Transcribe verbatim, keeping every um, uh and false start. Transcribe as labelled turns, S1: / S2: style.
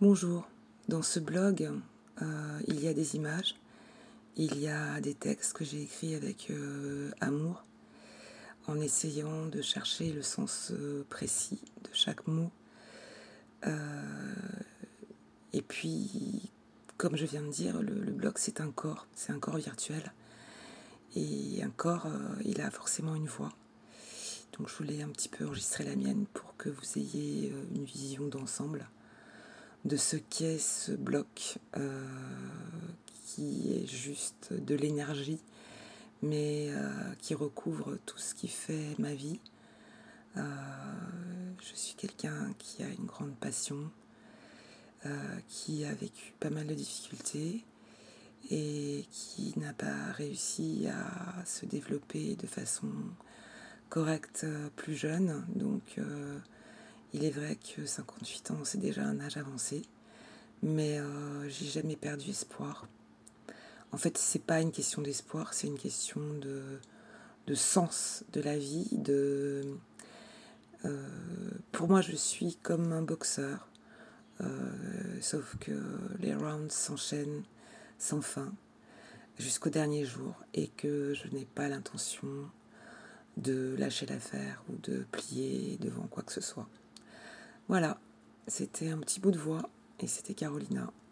S1: Bonjour, dans ce blog, euh, il y a des images, il y a des textes que j'ai écrits avec euh, amour, en essayant de chercher le sens euh, précis de chaque mot. Euh, et puis, comme je viens de dire, le, le blog c'est un corps, c'est un corps virtuel. Et un corps, euh, il a forcément une voix. Donc je voulais un petit peu enregistrer la mienne pour que vous ayez euh, une vision d'ensemble de ce qu'est ce bloc euh, qui est juste de l'énergie, mais euh, qui recouvre tout ce qui fait ma vie. Euh, je suis quelqu'un qui a une grande passion, euh, qui a vécu pas mal de difficultés et qui n'a pas réussi à se développer de façon correcte plus jeune. Donc euh, il est vrai que cinquante-huit ans, c'est déjà un âge avancé. Mais euh, j'ai jamais perdu espoir. En fait, c'est pas une question d'espoir, c'est une question de, de sens de la vie. De, euh, pour moi, je suis comme un boxeur, euh, sauf que les rounds s'enchaînent sans fin jusqu'au dernier jour et que je n'ai pas l'intention de lâcher l'affaire ou de plier devant quoi que ce soit. Voilà, c'était un petit bout de voix et c'était Carolina.